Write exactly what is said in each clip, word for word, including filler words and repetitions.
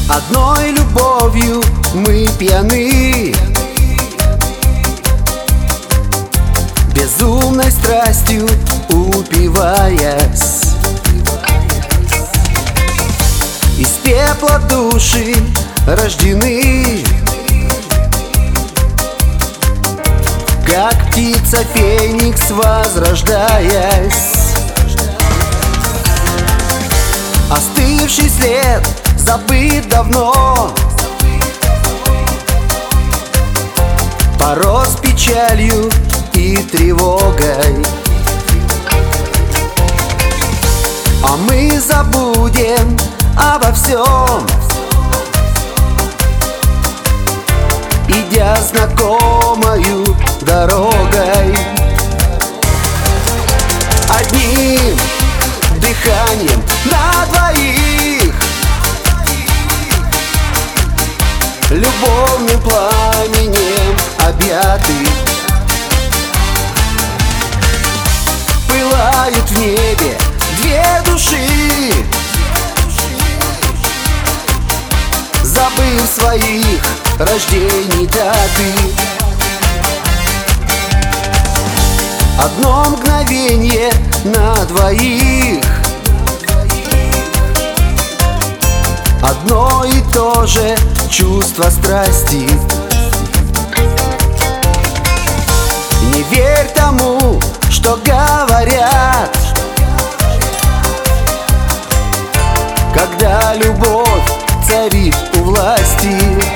Одной любовью мы пьяны, безумной страстью упиваясь. Из пепла души рождены, как птица феникс возрождаясь. Остывший след забыт давно, порос печалью и тревогой. А мы забудем обо всем, идя знакомою дорогой. Одним дыханием на двоих, любовным пламенем объяты, пылают в небе две души, забыв своих рождений даты. Одно мгновенье на двоих, одно и то же чувство страсти. Не верь тому, что говорят, когда любовь царит у власти.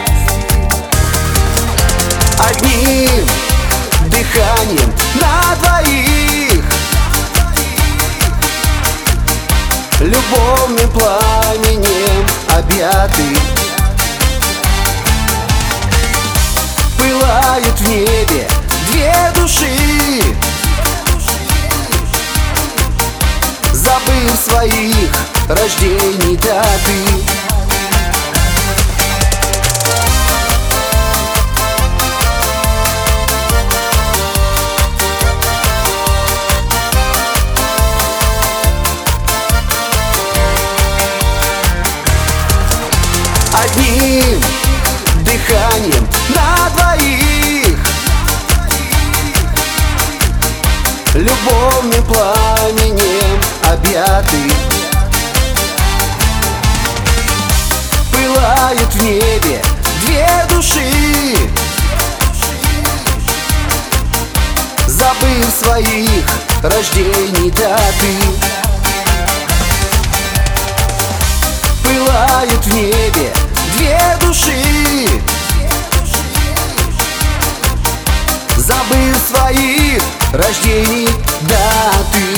Одним дыханием на двоих, любовным пламенем объяты, пылают в небе две души, забыв своих рождений даты. Одним дыханием на двоих, любовным пламенем объяты, пылают в небе две души, забыв своих рождений даты. Пылают в небе две души, забыв своих рождений даты.